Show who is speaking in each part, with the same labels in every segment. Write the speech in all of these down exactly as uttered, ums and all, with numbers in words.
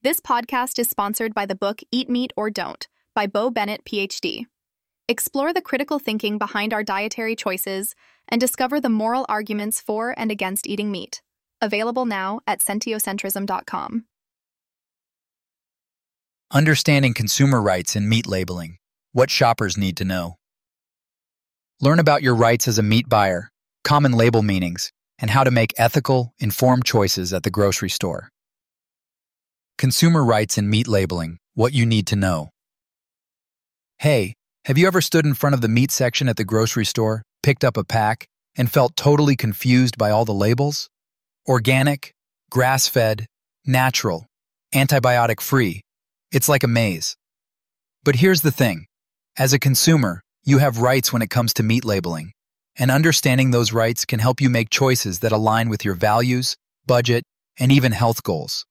Speaker 1: This podcast is sponsored by the book Eat Meat or Don't by Bo Bennett, P H D. Explore the critical thinking behind our dietary choices and discover the moral arguments for and against eating meat. Available now at sentiocentrism dot com.
Speaker 2: Understanding consumer rights in meat labeling. What shoppers need to know. Learn about your rights as a meat buyer, common label meanings, and how to make ethical, informed choices at the grocery store. Consumer rights in meat labeling. What you need to know. Hey, have you ever stood in front of the meat section at the grocery store, picked up a pack, and felt totally confused by all the labels? Organic, grass-fed, natural, antibiotic-free. It's like a maze. But here's the thing. As a consumer, you have rights when it comes to meat labeling, and understanding those rights can help you make choices that align with your values, budget, and even health goals.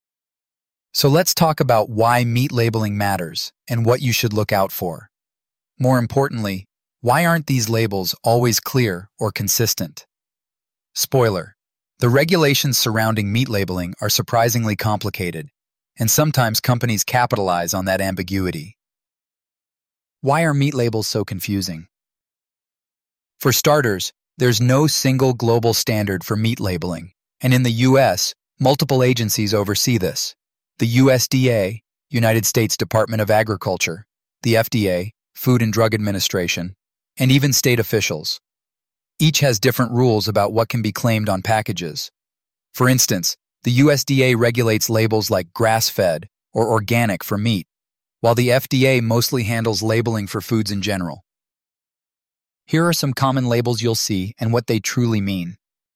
Speaker 2: So let's talk about why meat labeling matters and what you should look out for. More importantly, why aren't these labels always clear or consistent? Spoiler: the regulations surrounding meat labeling are surprisingly complicated, and sometimes companies capitalize on that ambiguity. Why are meat labels so confusing? For starters, there's no single global standard for meat labeling, and in the U S, multiple agencies oversee this. The U S D A, United States Department of Agriculture, the F D A, Food and Drug Administration, and even state officials. Each has different rules about what can be claimed on packages. For instance, the U S D A regulates labels like grass-fed or organic for meat, while the F D A mostly handles labeling for foods in general. Here are some common labels you'll see and what they truly mean.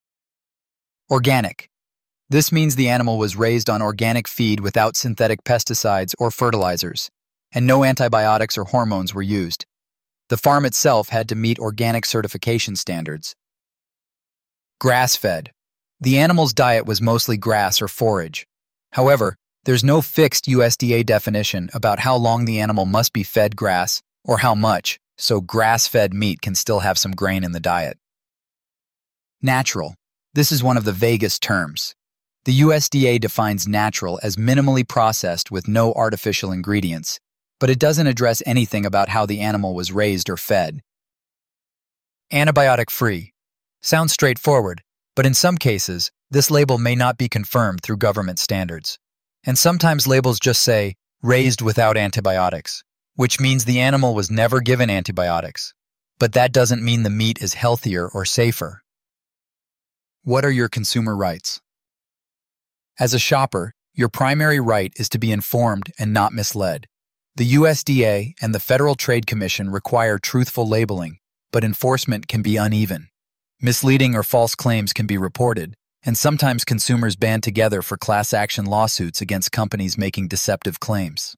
Speaker 2: Organic. This means the animal was raised on organic feed without synthetic pesticides or fertilizers, and no antibiotics or hormones were used. The farm itself had to meet organic certification standards. Grass-fed. The animal's diet was mostly grass or forage. However, there's no fixed U S D A definition about how long the animal must be fed grass or how much, so grass-fed meat can still have some grain in the diet. Natural. This is one of the vaguest terms. The U S D A defines natural as minimally processed with no artificial ingredients, but it doesn't address anything about how the animal was raised or fed. Antibiotic-free. Sounds straightforward, but in some cases, this label may not be confirmed through government standards. And sometimes labels just say, raised without antibiotics, which means the animal was never given antibiotics. But that doesn't mean the meat is healthier or safer. What are your consumer rights? As a shopper, your primary right is to be informed and not misled. The U S D A and the Federal Trade Commission require truthful labeling, but enforcement can be uneven. Misleading or false claims can be reported, and sometimes consumers band together for class action lawsuits against companies making deceptive claims.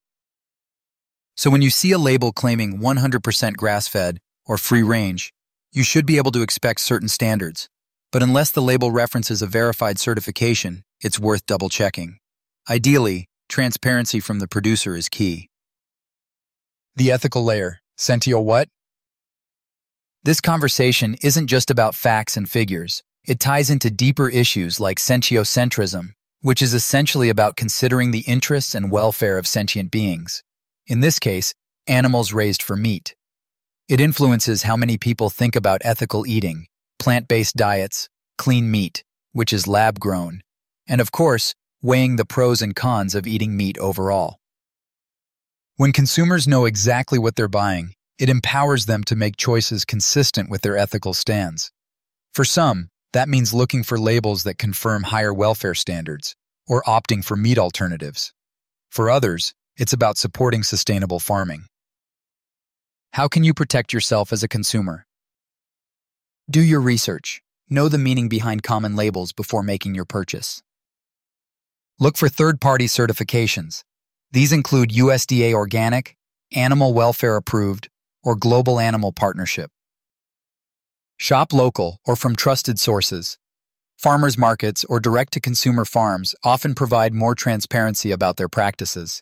Speaker 2: So when you see a label claiming one hundred percent grass-fed or free-range, you should be able to expect certain standards. But unless the label references a verified certification, it's worth double-checking. Ideally, transparency from the producer is key. The ethical layer. Sentio what? This conversation isn't just about facts and figures. It ties into deeper issues like sentiocentrism, which is essentially about considering the interests and welfare of sentient beings. In this case, animals raised for meat. It influences how many people think about ethical eating, plant-based diets, clean meat, which is lab-grown, and of course, weighing the pros and cons of eating meat overall. When consumers know exactly what they're buying, it empowers them to make choices consistent with their ethical stands. For some, that means looking for labels that confirm higher welfare standards, or opting for meat alternatives. For others, it's about supporting sustainable farming. How can you protect yourself as a consumer? Do your research. Know the meaning behind common labels before making your purchase. Look for third-party certifications. These include U S D A Organic, Animal Welfare Approved, or Global Animal Partnership. Shop local or from trusted sources. Farmers markets or direct-to-consumer farms often provide more transparency about their practices.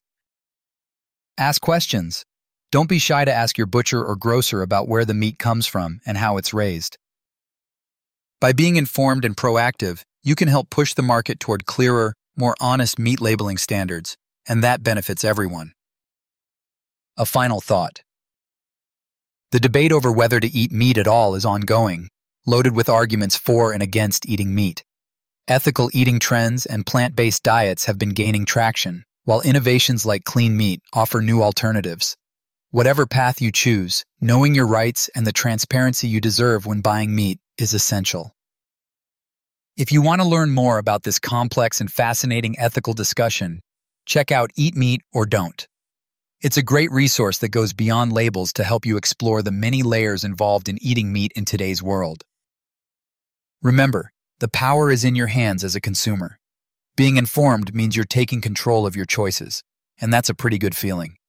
Speaker 2: Ask questions. Don't be shy to ask your butcher or grocer about where the meat comes from and how it's raised. By being informed and proactive, you can help push the market toward clearer, more honest meat labeling standards, and that benefits everyone. A final thought. The debate over whether to eat meat at all is ongoing, loaded with arguments for and against eating meat. Ethical eating trends and plant-based diets have been gaining traction, while innovations like clean meat offer new alternatives. Whatever path you choose, knowing your rights and the transparency you deserve when buying meat is essential. If you want to learn more about this complex and fascinating ethical discussion, check out Eat Meat or Don't. It's a great resource that goes beyond labels to help you explore the many layers involved in eating meat in today's world. Remember, the power is in your hands as a consumer. Being informed means you're taking control of your choices, and that's a pretty good feeling.